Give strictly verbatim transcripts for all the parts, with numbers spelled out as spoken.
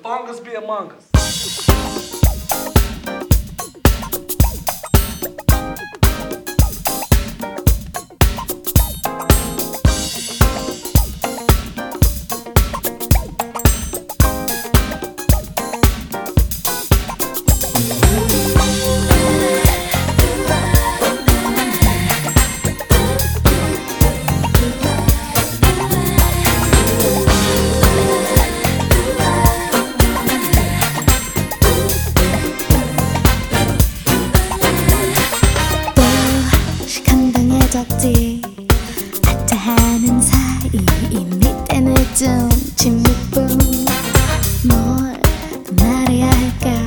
fungus be among us. 아차하는 사이 이미 때는 좀 침묵뿐 뭘 말해야 할까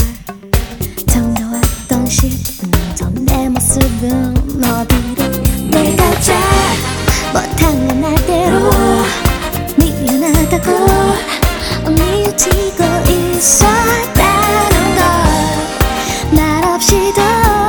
정겨웠던 십 분 전 내 모습은 어디로 내가 잘 못한 나대로 미안하다고 뉘우치고 있었다는 걸 말 없이도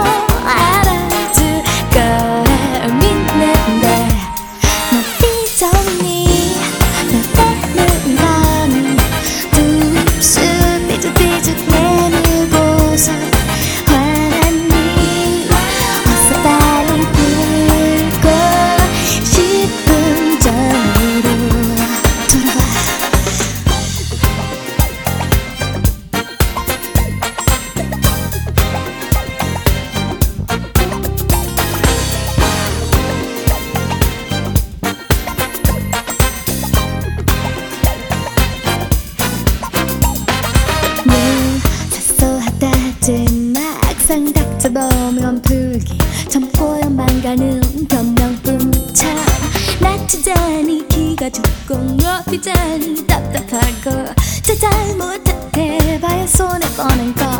막상 닥쳐보면 풀기 참고야만 가는 변명뿐참 나치자니 기가 죽고 높이자니 답답하고 제 잘못해봐야 손해보는 걸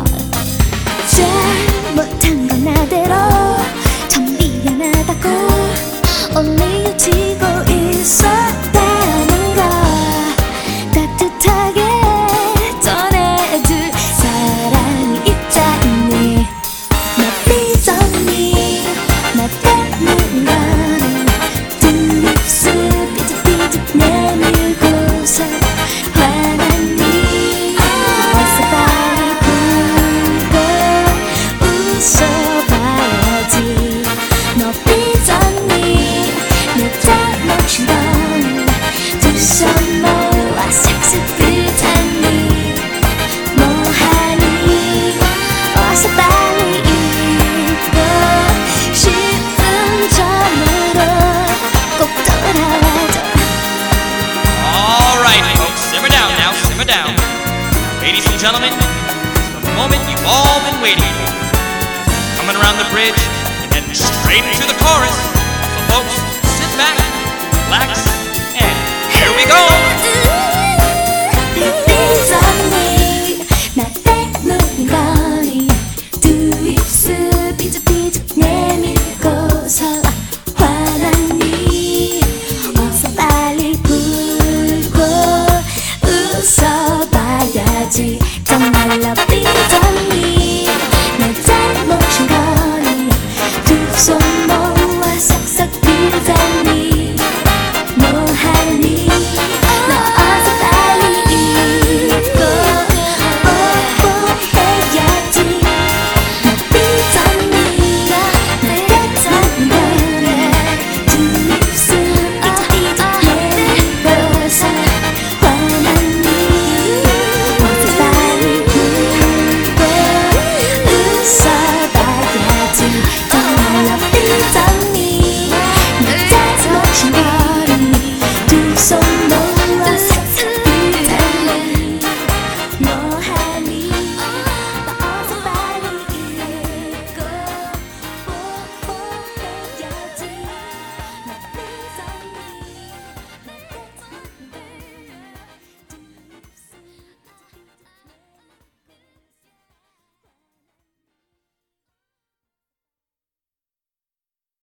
잘못한 건 나대로 참 미안하다고 뉘우치고 있었다는 걸 따뜻하게 전해줄 사랑이 있잖니 나 삐졌니 나 때문에 너는 뒷입술 삐죽삐죽 내밀고서 화났니 어서 빨리 불고 웃어봐야지 너 삐졌니 내 잘못이던 두 손 모아 싹싹 불탔니 뭐하니 어서 빨리 잊고 싶은 전으로 꼭 돌아와줘. Alright folks, simmer down now, simmer down. Ladies and gentlemen, it's the moment you've all been waiting for. Coming around the bridge and then straight into the chorus. So folks, sit back, relax, and here we go!